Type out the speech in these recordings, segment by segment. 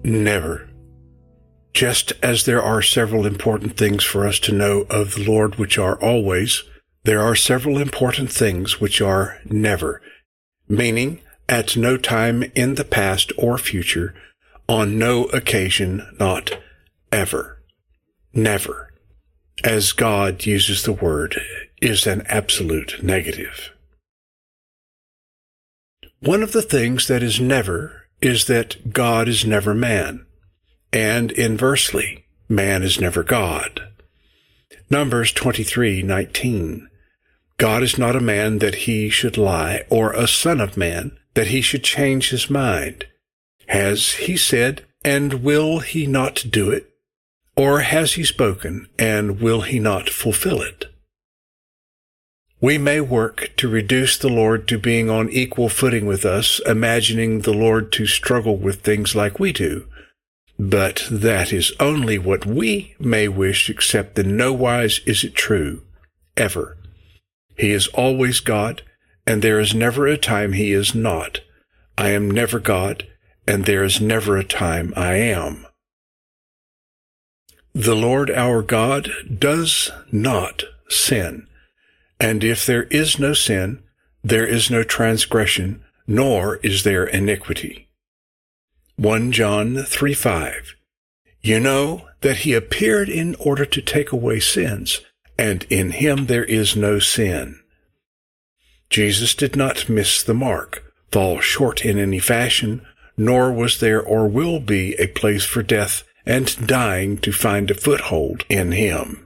Never. Just as there are several important things for us to know of the Lord which are always, there are several important things which are never, meaning at no time in the past or future, on no occasion, not ever. Never, as God uses the word, is an absolute negative. One of the things that is never is that God is never man, and inversely, man is never God. Numbers 23:19. God is not a man that he should lie, or a son of man that he should change his mind. Has he said, and will he not do it? Or has he spoken, and will he not fulfill it? We may work to reduce the Lord to being on equal footing with us, imagining the Lord to struggle with things like we do. But that is only what we may wish, except in no wise is it true, ever. He is always God, and there is never a time he is not. I am never God, and there is never a time I am. The Lord our God does not sin. And if there is no sin, there is no transgression, nor is there iniquity. 1 John 3:5. You know that he appeared in order to take away sins, and in him there is no sin. Jesus did not miss the mark, fall short in any fashion, nor was there or will be a place for death and dying to find a foothold in him.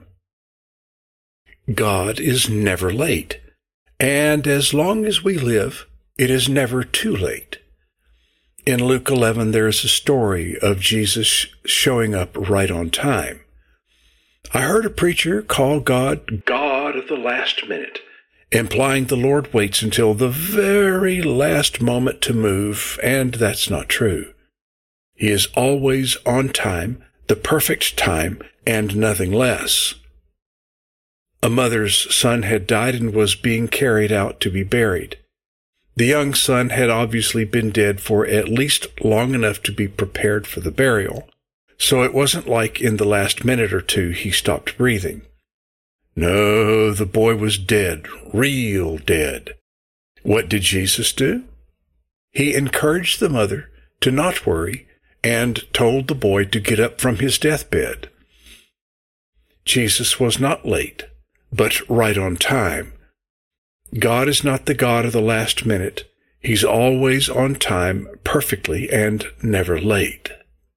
God is never late, and as long as we live, it is never too late. In Luke 11, there is a story of Jesus showing up right on time. I heard a preacher call God God of the last minute, implying the Lord waits until the very last moment to move, and that's not true. He is always on time, the perfect time, and nothing less. A mother's son had died and was being carried out to be buried. The young son had obviously been dead for at least long enough to be prepared for the burial, so it wasn't like in the last minute or two he stopped breathing. No, the boy was dead, real dead. What did Jesus do? He encouraged the mother to not worry and told the boy to get up from his deathbed. Jesus was not late, but right on time. God is not the God of the last minute. He's always on time, perfectly, and never late.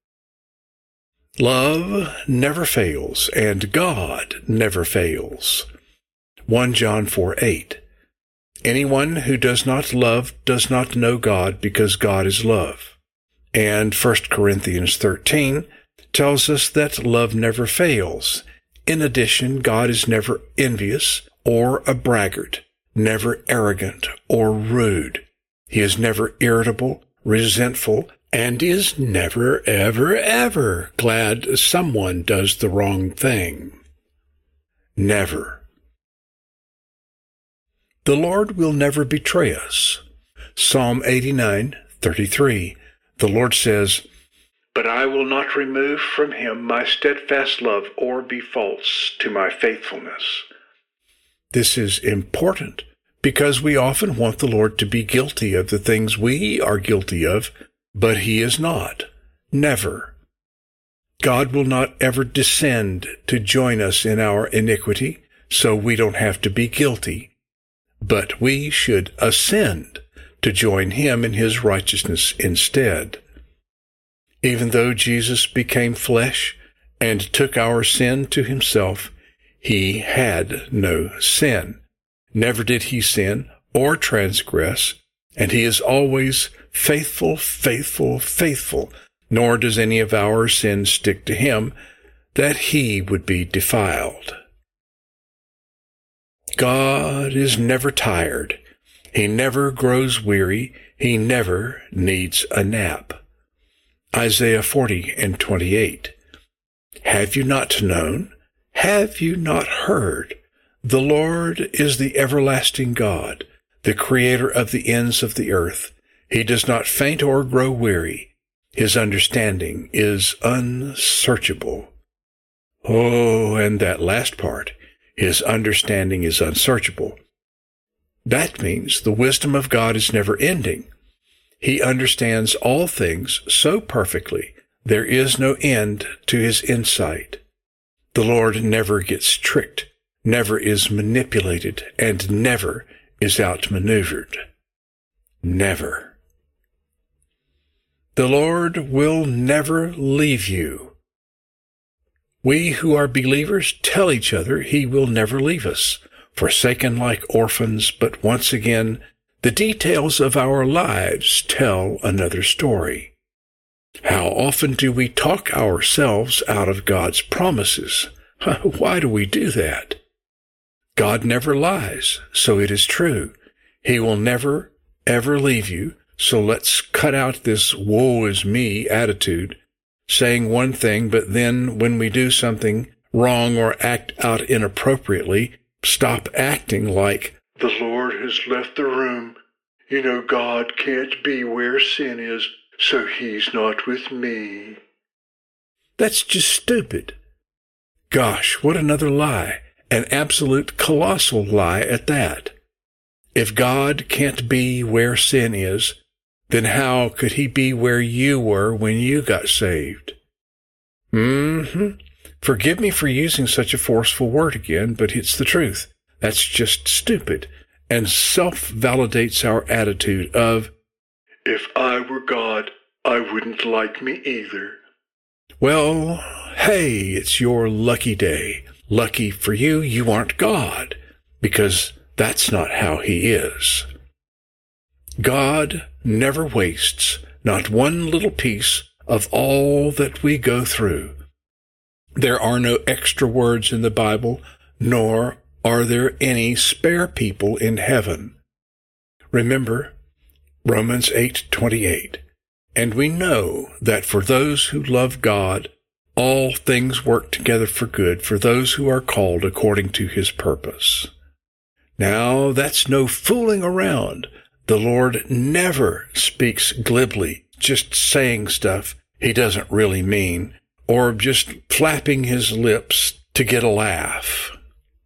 Love never fails, and God never fails. 1 John 4:8. Anyone who does not love does not know God, because God is love. And 1 Corinthians 13 tells us that love never fails. In addition, God is never envious or a braggart, never arrogant or rude. He is never irritable, resentful, and is never, ever, ever glad someone does the wrong thing. Never. The Lord will never betray us. Psalm 89:33. The Lord says, "But I will not remove from him my steadfast love or be false to my faithfulness." This is important because we often want the Lord to be guilty of the things we are guilty of, but he is not. Never. God will not ever descend to join us in our iniquity, so we don't have to be guilty. But we should ascend to join him in his righteousness instead. Even though Jesus became flesh and took our sin to himself, he had no sin. Never did he sin or transgress, and he is always faithful, faithful, faithful, nor does any of our sins stick to him, that he would be defiled. God is never tired. He never grows weary. He never needs a nap. Isaiah 40:28. Have you not known? Have you not heard? The Lord is the everlasting God, the creator of the ends of the earth. He does not faint or grow weary. His understanding is unsearchable. Oh, and that last part, His understanding is unsearchable. That means the wisdom of God is never ending. He understands all things so perfectly, there is no end to His insight. The Lord never gets tricked, never is manipulated, and never is outmaneuvered. Never. The Lord will never leave you. We who are believers tell each other He will never leave us, forsaken like orphans, but once again, the details of our lives tell another story. How often do we talk ourselves out of God's promises? Why do we do that? God never lies, so it is true. He will never, ever leave you, so let's cut out this woe is me attitude, saying one thing, but then when we do something wrong or act out inappropriately, stop acting like, "The Lord has left the room. You know, God can't be where sin is, so He's not with me." That's just stupid. Gosh, what another lie. An absolute colossal lie at that. If God can't be where sin is, then how could He be where you were when you got saved? Forgive me for using such a forceful word again, but it's the truth. That's just stupid and self-validates our attitude of, "If I were God, I wouldn't like me either." Well, hey, it's your lucky day. Lucky for you, you aren't God, because that's not how He is. God never wastes not one little piece of all that we go through. There are no extra words in the Bible, nor are there any spare people in heaven. Remember Romans 8:28. And we know that for those who love God, all things work together for good for those who are called according to His purpose. Now, that's no fooling around. The Lord never speaks glibly, just saying stuff He doesn't really mean, or just flapping His lips to get a laugh.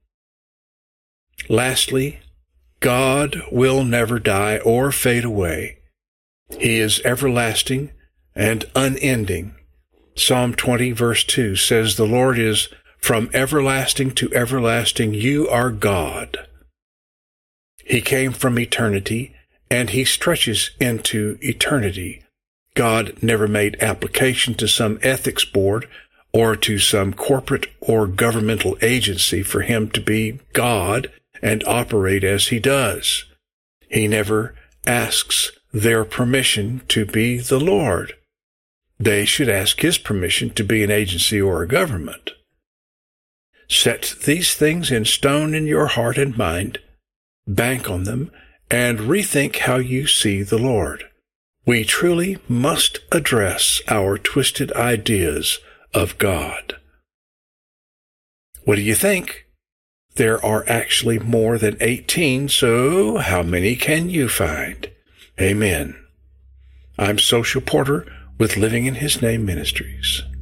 Lastly, God will never die or fade away. He is everlasting and unending. Psalm 20, verse 2 says, "The Lord is from everlasting to everlasting. You are God." He came from eternity, and He stretches into eternity. God never made application to some ethics board or to some corporate or governmental agency for Him to be God and operate as He does. He never asks their permission to be the Lord. They should ask His permission to be an agency or a government. Set these things in stone in your heart and mind, bank on them, and rethink how you see the Lord. We truly must address our twisted ideas of God. What do you think? There are actually more than 18, so how many can you find? Amen. I'm Social Porter with Living in His Name Ministries.